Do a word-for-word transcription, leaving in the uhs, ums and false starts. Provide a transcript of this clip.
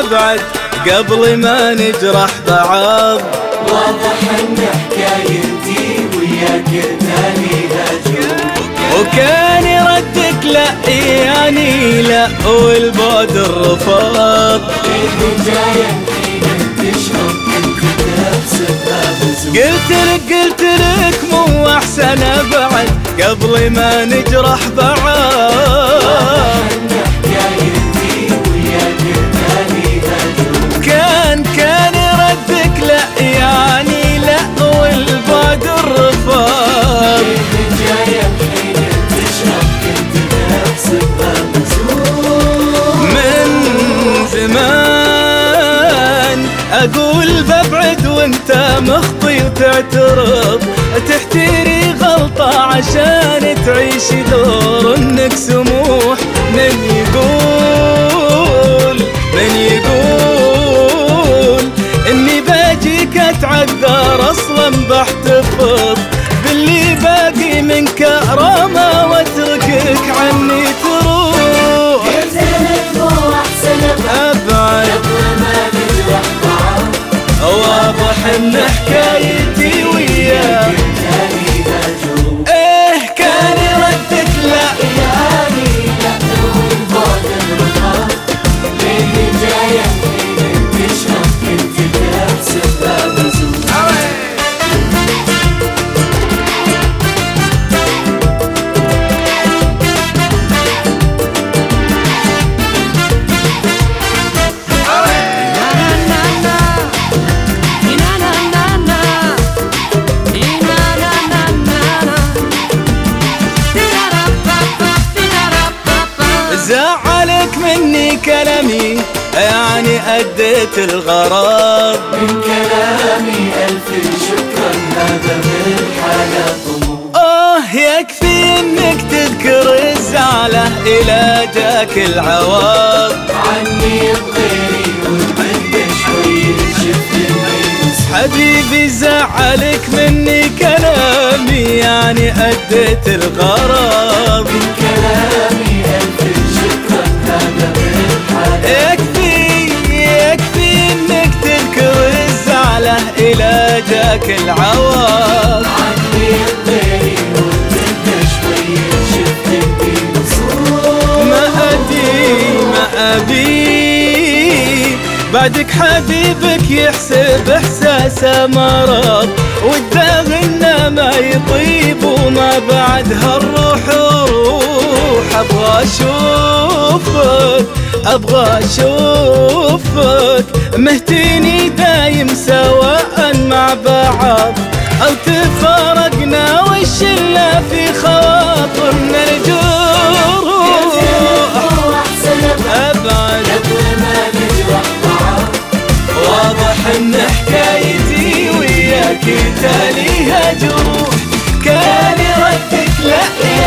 أبعد قبل ما نجرح بعض. واضح ان حكايتي وياك تاليها جروح، وكان ردك لا يعني لا والبعد الرفاض. الهجاية الحين تشرب كنت تحسبها بزور. قلت لك قلت لك مو أحسن أبعد قبل ما نجرح بعض. كان كان ردك لا يعني لا والبعد الرفاض. من زمان أقول ببعد وانت مخطي وتعترض، تحتري غلطة عشان تعيش دور انك سموح. من يقول من يقول اني باجيك اتعذر اصلا بحتفظ باللي باقي من كرامة واتركك عني تروح. قلت لك مو احسن ابعد قبل ما نجرح بعض. واضح ان حكايتي وياك تاليها جروح، ايه كان ردك لا يعني لا والبعد الرفاض. الهجاية الحين تشرب كنت تحسبها بزور. زعلك مني كلامي يعني أديت الغرض. من كلامي ألف شكرا هذا بالحالة طموح. آه يكفي إنك تذكر الزعلة إلى جاك العوض. عني بغيري وبدي شوي شفت الميز. حبيبي زعلك مني كلامي يعني أديت الغرض. من كلامي ألف شكرا هذا بالحالة. يكفي يكفي إنك تذكر الزعلة إلى جاك العوض. عني بغيري وبدي شوي شفت الميز. ما أدري ما أبي بعدك حبيبك يحسب إحساسه مرض، والداغ إنه ما يطيب وما بعدها الروح روح. أبغى أشوفك أبغى أشوفك مهتيني دايم سواء مع بعض أو تفارقنا والشلة في خواطرنا الجروح. أبعد قبل ما نجرح بعض. واضح ان حكايتي وياك تاليها جروح. كان ردك لا